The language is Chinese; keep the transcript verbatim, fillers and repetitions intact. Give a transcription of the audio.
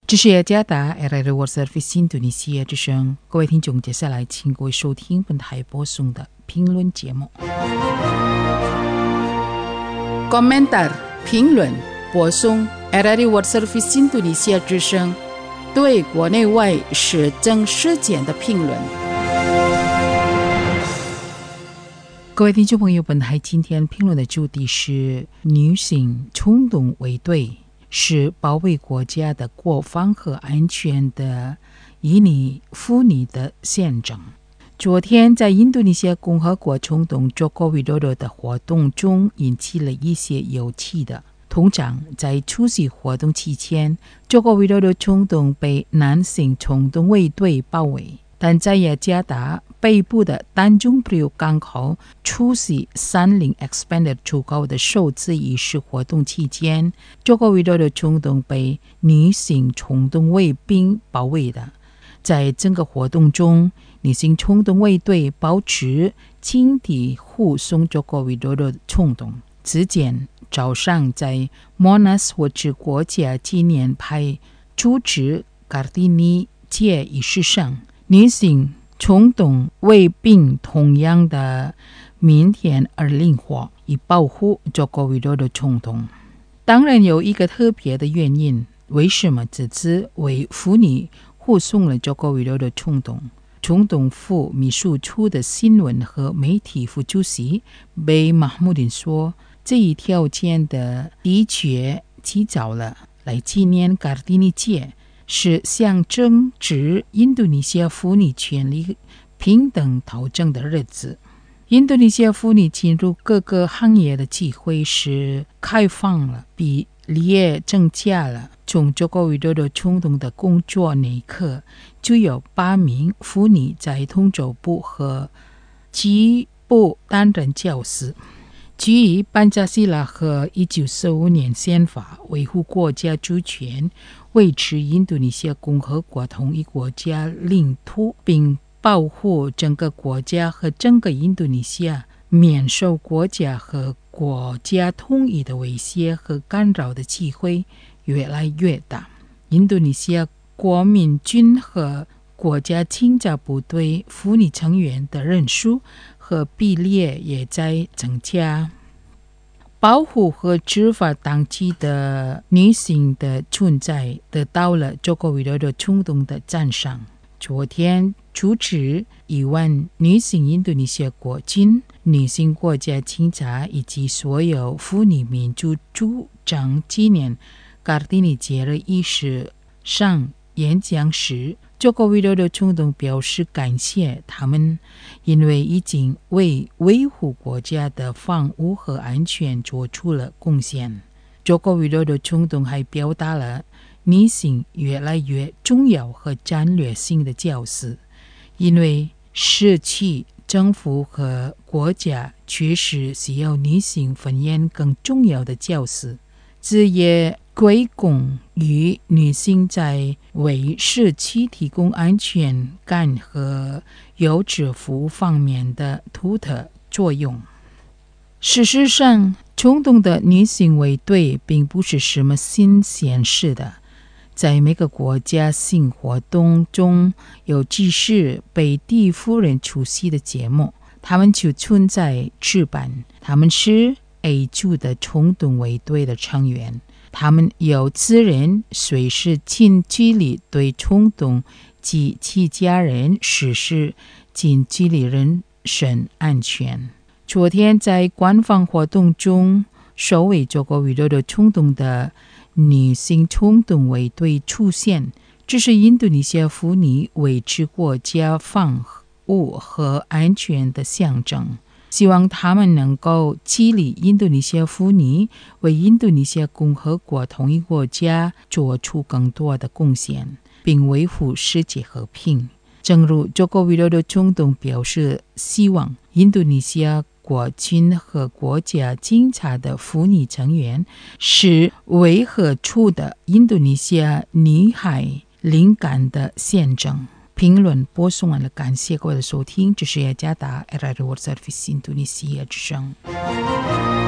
这是雅加达 R R World Service 印度尼西亚之声，各位听众，接下来请各位收听本台播送的评论节目。Komentar 评论播送 R R World Service 印度尼西亚之声对国内外时政事件的评论。各位听众朋友，本台今天评论的主题是女性冲动为对，是保卫国家的国防和安全的以你妇女的宪政。昨天在印度尼西亚共和国总统 Joko Widodo 的活动中引起了一些有趣的。通常在出席活动期间 Joko Widodo 总统被男性冲动卫队包围，但在雅加达北部的丹中布留港口出席三菱 Expander 出口的首次仪式活动期间 Joko Widodo 总统被女性冲动卫兵包围的。在整个活动中，女性冲动卫队保持警惕护送 Joko Widodo 总统。此前早上在 Monas 或者国家纪念牌主持 Kartini 节仪式上，女性冲动卫兵同样的腼腆而灵活，以保护 Joko Widodo 总统。当然有一个特别的原因，为什么这次为妇女护送了 Joko Widodo 总统？总统府秘书处的新闻和媒体副主席贝马穆丁说，这一条件的的确起早了，来纪念卡尔蒂尼节，是象征着印度尼西亚妇女权利平等讨证的日子。印度尼西亚妇女进入各个行业的机会是开放了，比例增加了。从 Joko Widodo 总统的工作那一刻，就有八名妇女在通州部和基部担任教师。基于班加西拉和一九四五年宪法维护国家主权，维持印度尼西亚共和国统一国家领土，并保护整个国家和整个印度尼西亚免受国家和国家统一的威胁和干扰的机会越来越大。印度尼西亚国民军和国家清剿部队妇女成员的人数和比例也在增加。保护和执法当地的女性的存在得到了 Joko Widodo 总统的赞赏。昨天主持一万女性印度尼西亚国军、女性国家警察以及所有妇女民主主张纪念卡尔蒂尼节日仪式上演讲时， Joko Widodo 总统表示感谢他们，因为已经为维护国家的防务和安全做出了贡献。 Joko Widodo 总统还表达了女性越来越重要和战略性的角色，因为失去政府和国家确实需要女性扮演更重要的角色。这也归功于女性在为社区提供安全感和优质服务方面的独特作用。事实上，冲动的女性卫队并不是什么新鲜事的。在每个国家性活动中，有几十被第一夫人出席的节目，他们就存在置办。他们是 A 组的冲动卫队的成员，他们有责任随时近距离对冲动及其家人实施近距离人身安全。昨天在官方活动中，首位 Joko Widodo 冲动的女性冲动卫队出现，这是印度尼西亚妇女维持国家防务和安全的象征。希望他们能够激励印度尼西亚妇女为印度尼西亚共和国统一国家做出更多的贡献，并维护世界和平。正如 Joko Widodo 总统表示，希望印度尼西亚国军和国家警察的妇女成员是维和处的印度尼西亚女孩灵感的宪政。评论播送完了，感谢各位的收听，这是雅加达 R R World Service 印度尼西亚之声。